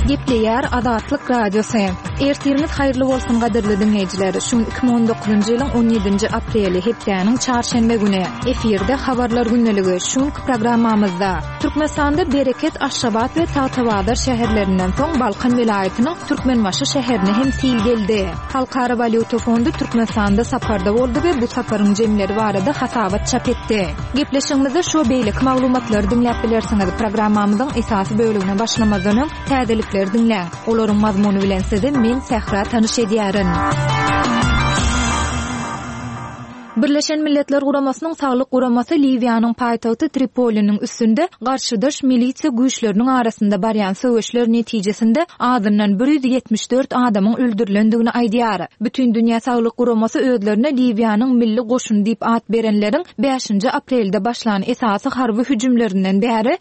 Gepleýär Azatlyk Radiosu. Ertiriniz haýyrly bolsun gaderli dinleýijiler. Şu 2019-njy ýylyň 17-nji apreli hepdeniň çarşembe güni efirde habarlar günneligi şu programmamyzda Türkmenistanda Bereket, Aşgabat we Tawtabadar şäherlerinden soň Balkan vilayatynyň Türkmenbaşy şäherine hem sil geldi. Halkara Valyuta Fondu Türkmenistanda saparda boldy we bu saparyň jemleri barada hasabat çap etdi. Gepleşigimizde şu beýlik maglumatlary dinläp bilersiňiz. Programmamyzyň esasy bölümine başlamazdan täzelikler dinleň. Olaryň mazmuny bilen sizi men Sehra tanyş edýärin. Birleşen Milletler Guramasynyň saglyk guramasy Liwiýanyň paýtagty Tripoliniň üstünde garşydyş milisiýa güýçleriniň arasynda barýan söwüşler netijesinde adyndan 174 adamyň öldürilendigini aýdýar. Bütün dünýä saglyk guramasy özlerine Liwiýanyň milli goşun diýip at berenleriň 5-nji aprelde başlanan esasy harby hüjümlerinden bäri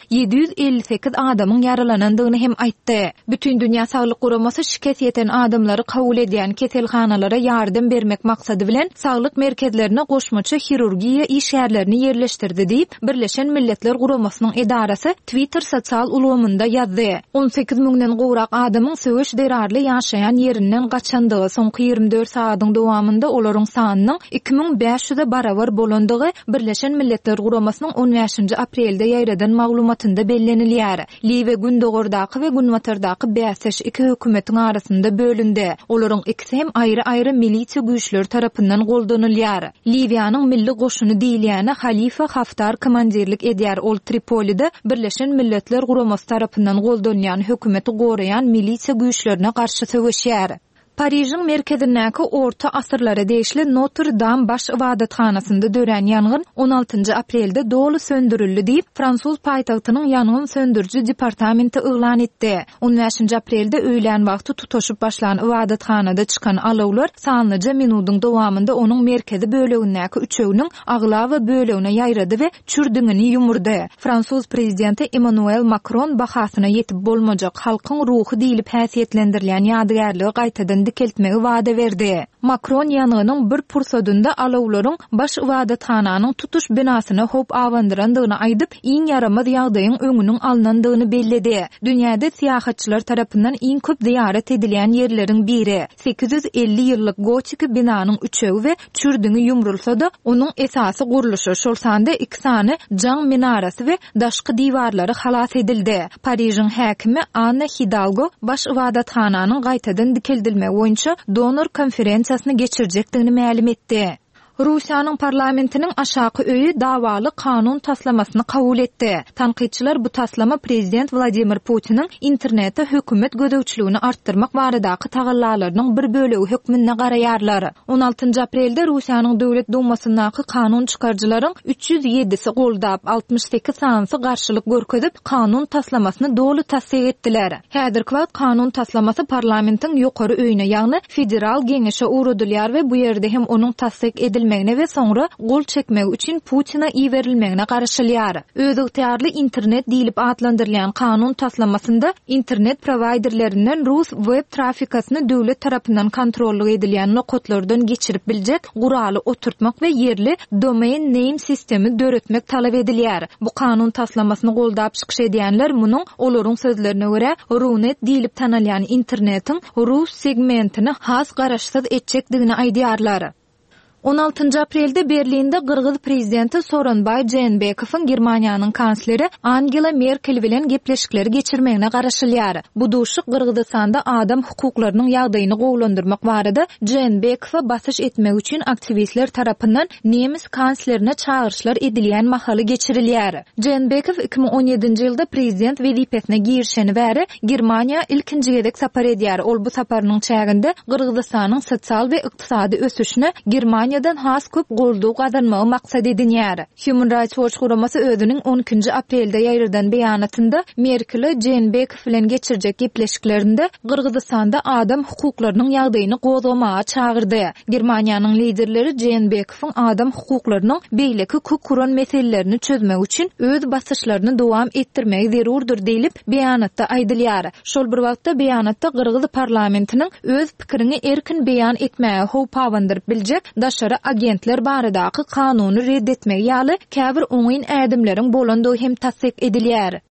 758 adamyň yaralanandygyny hem aýtdy. Bütün dünýä saglyk guramasy şikayet eden adamlary kabul edýän keselhanalara ýardym bermek maksady bilen saglyk merkezlerine goşmaça hirurgiýa işgärlerini yerleşdirdi diýip Birleşen Milletler Guramasynyň edarasy Twitter sosial ulgamynda ýazdy. 18 000-den gowrak adamyň söwüş derarly ýaşaýan ýerinden gaçandygy soňky 24 saatyň dowamında olaryň sanynyň 2500-e barabar bolandygy Birleşen Milletler Guramasynyň 15-nji aprelde ýaýradan maglumatynda bellenilýär. Liwe gündogordaky we günwatardaky 2 hökümetiň arasynda bölündi. Olaryň ikisi hem aýry-aýry milisiýa güýçleri tarapyndan goldanylýar. Liwiýanyň milli goşuny diýilýäne Halifa Haftar komandirlik edýär. Ol Tripolide Birleşen Milletler Guramasy tarapyndan goldanýan hökümeti goraýan milisiýa güýçlerine garşy söwüşýär. Paryжyň merkezindäki orta asyrlara deýişli Notre Dame baş ibadathanasynda dören ýangyn 16-njy aprelde dolu söndürildi diýip Fransuz paýtagtynyň ýangyn söndürji departamenti yglan etdi. 15-nji aprelde öýlen wagty tutaşyp başlanan ibadathanada çykan alawlar sanlyca minutyň dowamında onuň merkezi bölegindäki üçeginiň agla we bölegine ýaýrady we çürdüňini ýumurdy. Fransuz prezidenti Emmanuel Macron bahasyna ýetip bolmajak halkyň ruhy diýilip häsiýetlendirilýän ýadygärligi gaýtadan dikeltmegi wada berdi. Macron ýanynyň bir pursadynda alawlaryň baş ibadathananyň tutuş binasyna hop awandyrandygyny aýdyp, iň yaramaz ýagdaýyň öňüniň alnandygyny belledi. Dünýäde syýahatçylar tarapyndan iň köp ziyaret edilýän ýerleriň biri. 850 ýyllyk gotik binanyň üçegi we çürdüňi ýumrulsa-da, onuň esasy guruluşy şol sanda 2 sany jaň minarasy we daşky diwarlary halas edildi. Paryжyň häkimi Anna Hidalgo baş ibadathananyň gaýtadan dikeldilmegi boýunça donor konferensiýasyny geçirjekdigini ma'lum etdi. Russiýanyň parlamentiniň aşaky öýü dawaly kanun taslamasyny kabul etdi. Tanqidçiler bu taslama prezident Vladimir Putiniň internetde hökümet gödäwçiligini artdyrmak baradaky tagallalarynyň bir bölegi hökmüne garaýarlar. 16-njy aprelde Russiýanyň Döwlet Dumasyndaky kanun çykarjylaryň 307-si goldap 68 sanyny garşylyk görkezip kanun taslamasyny dolu tasdiq etdiler. Häzirki wagt kanun taslamasy parlamentiň ýokary öýüne, ýagny federal geňeşe uradylýar we bu ýerde hem onuň tasdiq edilmegine we soňra gol çekmek üçin Putina iýerilmegine garşylýar. Öz ygtyarly internet diýilip adlandyrylýan kanun taslamasynda internet providerlerinden Rus web trafikasyny döwlet tarapyndan kontrolly edilýän nokotlardan geçirip biljek guraly oturtmak we yerli domain name sistemi döretmek talap edilýär. Bu kanun taslamasyny goldap çykyş edýänler munyň olaryň sözlerine görä Runet diýilip tanalýan internetiň Rus segmentini has garaşsyz etjekdigini aýdýarlar. 16 aprelde Berlinde Qırğız prezidenti Soronbay Jeenbekowyň Germaniýanyň kansleri Angela Merkel bilen gepleşikleri geçirmegine garaşylýar. Bu duşuk Qırğızstanda adam hukuklarynyň ýagdaýyny gowlandyrmak barada Jeenbekowa basyş etmek üçin aktivistler tarapyndan Nemis kanslerine çağırşlar edilýän mahaly geçirilýär. Jeenbekow 2017-nji ýylda prezident wezipesine girişeni bäri Germaniýa ilkinji gezek sapar edýär. Ol bu saparynyň çäginde Qırğızstanyň sosial we ykdysady ösüşine Germaniýa dan has köp golduw gazanmagy maksat edinýär. Human Rights Watch guramasy özüniň 12-nji aprelde ýaýradan beýanatynda Merkel Jeenbekow bilen geçirjek gepleşiklerinde Qırğızstanda adam hukuklarynyň ýagdaýyny gozgamaga çağırdy. Germaniýanyň liderleri Jeenbekowyň adam hukuklarynyň beýleki kukuran meselelerini çözmek üçin öz basyşlaryny dowam etdirmegi zerurdur diýilip beýanatda aýdylýar. Şol bir wagtda beýanatda Qırğız parlamentiniň öz pikirini erkin beýan etmäge howp awandyryp biljek daşary agentler baradaky kanuny reddetmegi ýaly käbir oňyn ädimleriň bolandygy hem tasdiq edilýär.